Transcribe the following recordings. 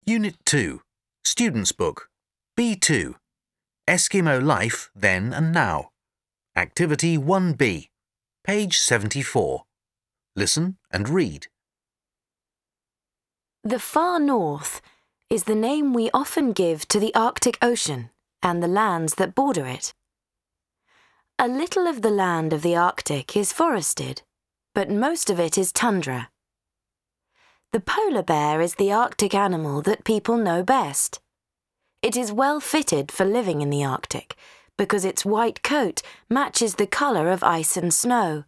Unit 2, Student's Book, B2, Eskimo Life Then and Now. Activity 1B, page 74. Listen and read. The far north is the name we often give to the Arctic Ocean and the lands that border it. A little of the land of the Arctic is forested, but most of it is tundra. The polar bear is the Arctic animal that people know best. It is well fitted for living in the Arctic because its white coat matches the colour of ice and snow.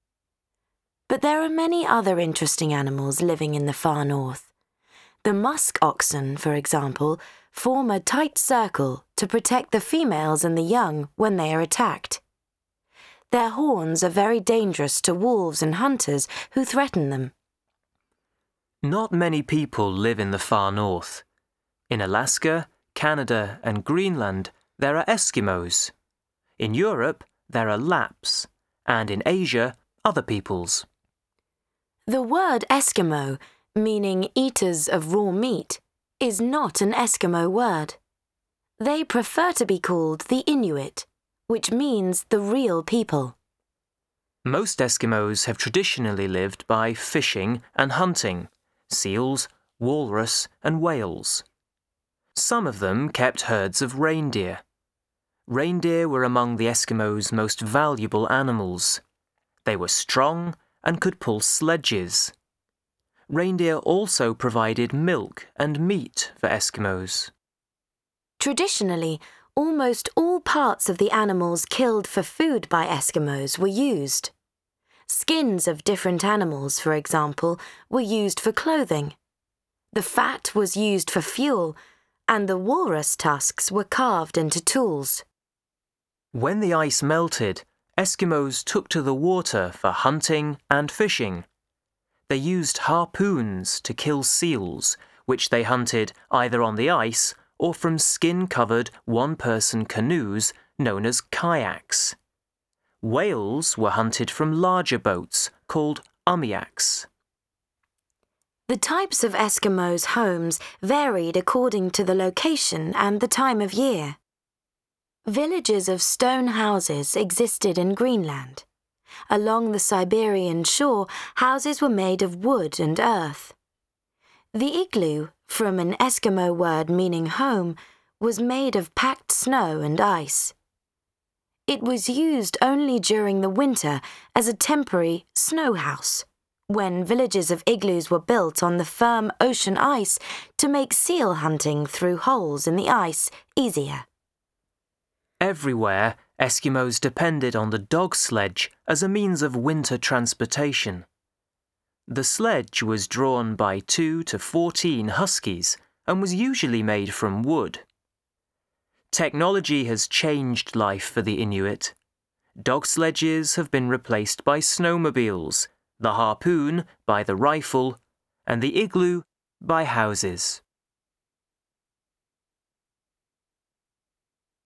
But there are many other interesting animals living in the far north. The musk oxen, for example, form a tight circle to protect the females and the young when they are attacked. Their horns are very dangerous to wolves and hunters who threaten them. Not many people live in the far north. In Alaska, Canada and Greenland, there are Eskimos. In Europe, there are Lapps, and in Asia, other peoples. The word Eskimo, meaning eaters of raw meat, is not an Eskimo word. They prefer to be called the Inuit, which means the real people. Most Eskimos have traditionally lived by fishing and hunting, seals, walrus and whales. Some of them kept herds of reindeer. Reindeer were among the Eskimos' most valuable animals. They were strong and could pull sledges. Reindeer also provided milk and meat for Eskimos. Traditionally, almost all parts of the animals killed for food by Eskimos were used. Skins of different animals, for example, were used for clothing. The fat was used for fuel, and the walrus tusks were carved into tools. When the ice melted, Eskimos took to the water for hunting and fishing. They used harpoons to kill seals, which they hunted either on the ice or from skin-covered one-person canoes known as kayaks. Whales were hunted from larger boats called umiaks. The types of Eskimos' homes varied according to the location and the time of year. Villages of stone houses existed in Greenland. Along the Siberian shore, houses were made of wood and earth. The igloo, from an Eskimo word meaning home, was made of packed snow and ice. It was used only during the winter as a temporary snow house, when villages of igloos were built on the firm ocean ice to make seal hunting through holes in the ice easier. Everywhere, Eskimos depended on the dog sledge as a means of winter transportation. The sledge was drawn by 2 to 14 huskies and was usually made from wood. Technology has changed life for the Inuit. Dog sledges have been replaced by snowmobiles, the harpoon by the rifle, and the igloo by houses.